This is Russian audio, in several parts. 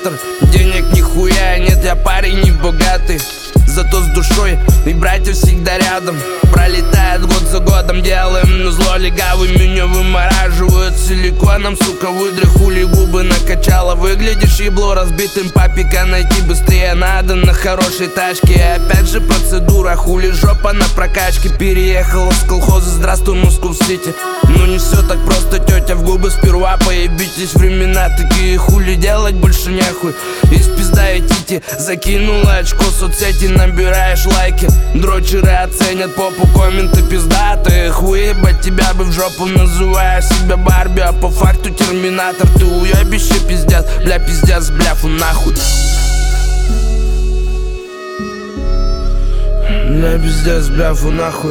терминатор. Денег нихуя нет, я парень не богатый, зато с душой и братья всегда рядом. Пролетает год за годом, делаем на зло легавый. Меня вымораживают силиконом, сука, выдри хули губы накачала. Выглядишь ебло разбитым, папика найти быстрее надо на хорошей тачке. И опять же процедура, хули жопа на прокачке. Переехала с колхоза, здравствуй, Москва-Сити. Ну не все так просто, тетя, в губы сперва поебитесь. Времена такие, хули делать больше нехуй. Из пизда и тити, закинула очко соцсети, набираешь лайки. Дрочеры оценят попу, комменты пиздатые. Хуебать тебя бы в жопу, называя себя Барби, а по факту терминатор. Ты уебище, пиздец, бля, пиздец, бляфу нахуй. Бля, пиздец, бляфу нахуй.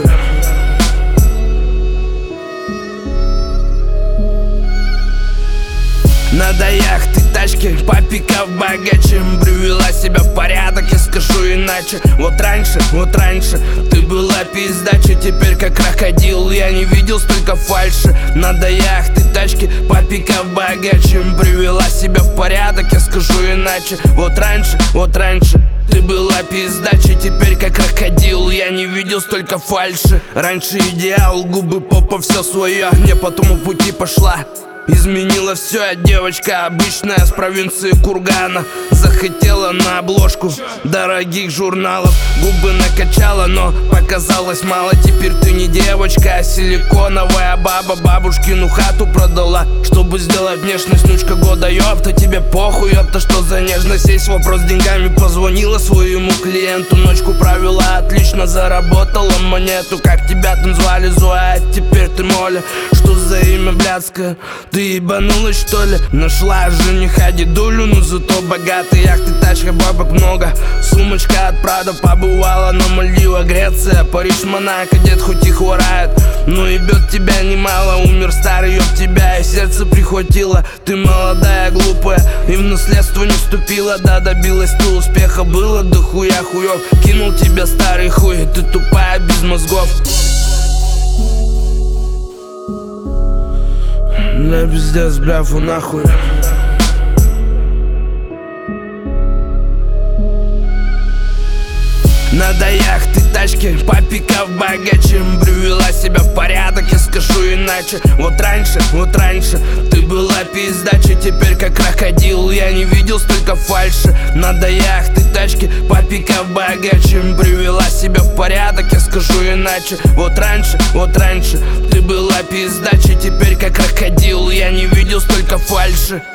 Надо яхты, тачки, папика богаче. Привела себя в порядок, я скажу иначе. Вот раньше ты была пиздача, теперь как крокодил. Я не видел столько фальши. Надо яхты, тачки, папика богаче. Привела себя в порядок, я скажу иначе. Вот раньше ты была пиздача, теперь как крокодил. Я не видел столько фальши. Раньше идеал, губы, попа, все свое. Не по тому пути пошла. Изменила все, девочка обычная с провинции Кургана. Захотела на обложку дорогих журналов. Губы накачала, но показалось мало. Теперь ты не девочка, а силиконовая баба. Бабушкину хату продала, чтобы сделать внешность внучка года. Ёпта, тебе похуй, ёпта, что за нежность? Есть вопрос с деньгами, позвонила своему клиенту. Ночку провела, отлично заработала монету. Как тебя там звали, Зоя, теперь ты Моля. Что за имя блядское? Ты ебанулась, что ли? Нашла жениха дедулю, но зато богатый. Яхты, тачка, бабок много. Сумочка от Прада, побывала на Мальдивах, Греция, Париж, Монако. Дед хоть и хворает, но ебет тебя немало. Умер старый, ёб тебя, и сердце прихватило. Ты молодая, глупая, и в наследство не вступила. Да, добилась ты успеха, было до хуя хуёв. Кинул тебя старый хуй, ты тупая, без мозгов. Бля, пиздец, бляфу нахуй. Надо яхты, тачки, папика богаче. Привела себя в порядок, я скажу иначе. Вот раньше ты была пиздача, теперь как крокодил. Я не видел столько фальши. Надо яхты, тачки, папика богаче. Привела себя в порядок, я скажу иначе. Вот раньше ты была пиздача, теперь как крокодил. Я не видел столько фальши.